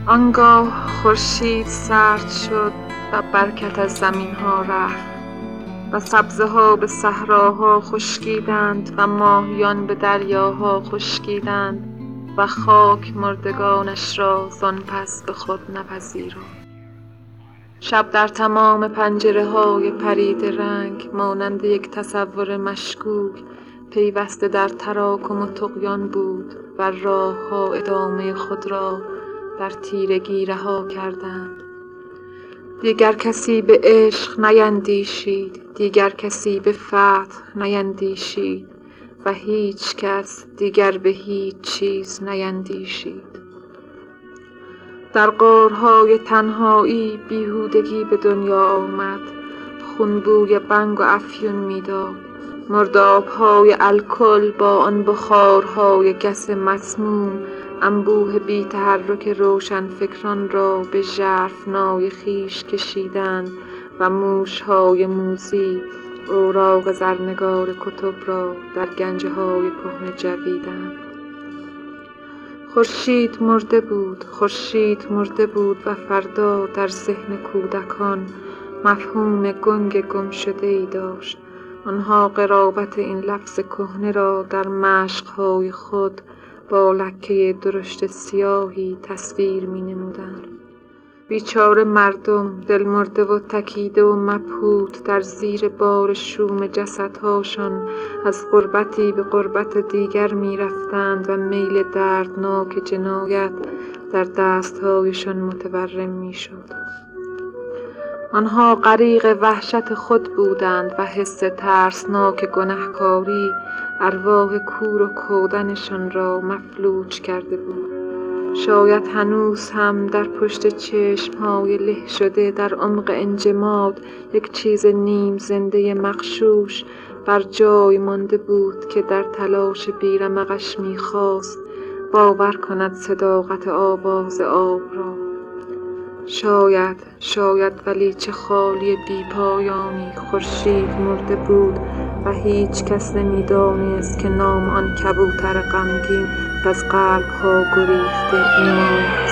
آنگاه خورشید سرد شد و برکت از زمین ها رفت و سبزه ها به صحراها خشکیدند و ماهیان به دریاها خشکیدند و خاک مردگانش را زان پس به خود نپذیرفت. شب در تمام پنجره های پریده رنگ مانند یک تصور مشکوک پیوسته در تراکم و طغیان بود و راه ها ادامه خود را در تیرگی رها کردند. دیگر کسی به عشق نیندیشید، دیگر کسی به فتح نیندیشید و هیچ کس دیگر به هیچ چیز نیندیشید. در غارهای تنهایی بیهودگی به دنیا آمد، خونبوی بنگ و افیون میداد. مرداب‌های الکل با آن بخارهای گس مسموم انبوه بی تحرک روشن فکران را به ژرفنای خویش کشیدند و موش‌های موذی اوراق زرنگار کتب را در گنجه‌های کهنه جویدند. خورشید مرده بود و فردا در ذهن کودکان مفهوم گنگ گم شده‌ای داشت. آنها قرابت این لفظ کهنه را در مشق‌های خود با لکه درشت سیاهی تصویر می‌نمودند. بیچاره مردم دل مرده و تکیده و مبهوت در زیر بار شوم جسدهاشان از غربتی به غربت دیگر می‌رفتند و میل دردناک جنایت در دستهایشان متورم می‌شد. آنها غریق وحشت خود بودند و حس ترسناک گناهکاری ارواح کور و کودنشان را مفلوج کرده بود. شاید هنوز هم در پشت چشم‌های له شده در عمق انجماد یک چیز نیم زنده مغشوش بر جای مانده بود که در تلاش بیرمقش می‌خواست باور کند صداقت آواز آب را. شاید ولی چه خالی بی پایانی. خورشید مرده بود و هیچ کس نمی‌دانست که نام آن کبوتر غمگین از قلب‌ها گریخته ایمان